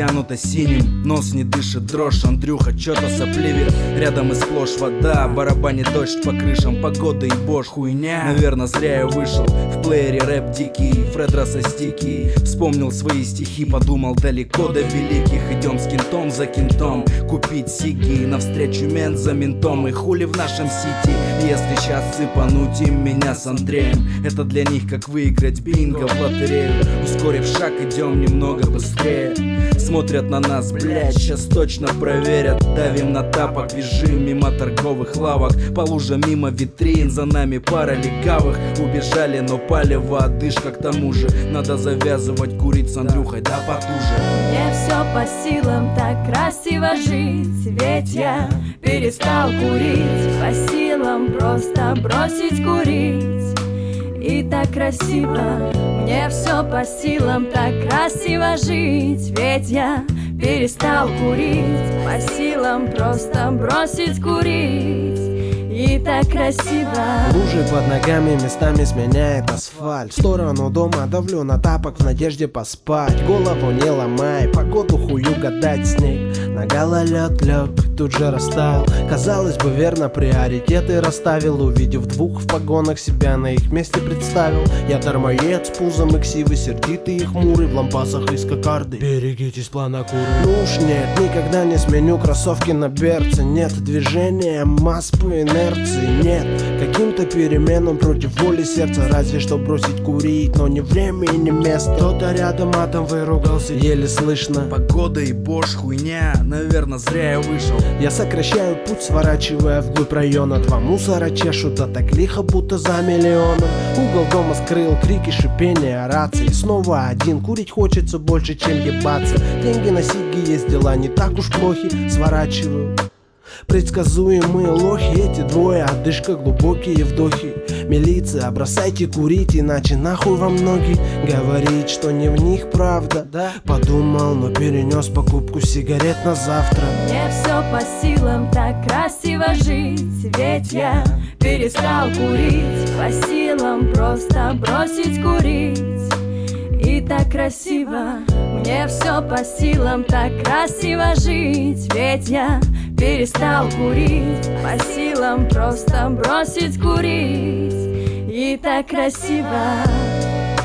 затянута синим, нос не дышит, дрожь, Андрюха чё-то сопливит. Рядом и сплошь вода, барабанит дождь по крышам, погода и бош, хуйня. Наверно, зря я вышел, в плеере рэп дикий, Фредра со стики. Вспомнил свои стихи, подумал, далеко до великих. Идем с кентом за кентом, купить сиги, навстречу мент за ментом. И хули в нашем сити, если сейчас цепануть им меня с Андреем, это для них как выиграть бинго в лотерею. Ускорив шаг, идем немного быстрее. Смотрят на нас, блять, сейчас точно проверят. Давим на тапок, бежим мимо торговых лавок, по лужам мимо витрин, за нами пара легавых. Убежали, но палево одышка к тому же. Надо завязывать, курить с Андрюхой, да потуже. Мне все по силам так красиво жить, ведь я перестал курить. По силам просто бросить курить, и так красиво. Мне все по силам так красиво жить, ведь я перестал курить. По силам просто бросить курить, и так красиво. Лужи под ногами местами сменяет асфальт. В сторону дома давлю на тапок в надежде поспать. Голову не ломай, погоду хую гадать, снег на гололед лег, тут же растаял. Казалось бы, верно приоритеты расставил. Увидев двух в погонах, себя на их месте представил. Я дармоед с пузом и ксивы, сердитый и хмурый, в лампасах из кокарды. Берегитесь плана куры. Ну уж нет, никогда не сменю кроссовки на берце. Нет движения масс по инерции, нет каким-то переменам против воли сердца. Разве что бросить курить, но не время и не место. Кто-то рядом матом выругался, еле слышно. Погода и бош, хуйня, наверно, зря я вышел. Я сокращаю путь, сворачивая вглубь района. Два мусора чешут, да так лихо, будто за миллионом. Угол дома скрыл крики, шипение рации. Снова один, курить хочется больше, чем ебаться. Деньги на сиги есть, дела не так уж плохи. Сворачиваю. Предсказуемые лохи, эти двое, одышка, глубокие вдохи. Милиция, бросайте курить, иначе нахуй вам ноги. Говорит, что не в них правда, да? Подумал, но перенес покупку сигарет на завтра. Мне все по силам так красиво жить, ведь я перестал курить. По силам просто бросить курить, и так красиво. Мне все по силам так красиво жить, ведь я перестал курить. По силам просто бросить курить, и так красиво.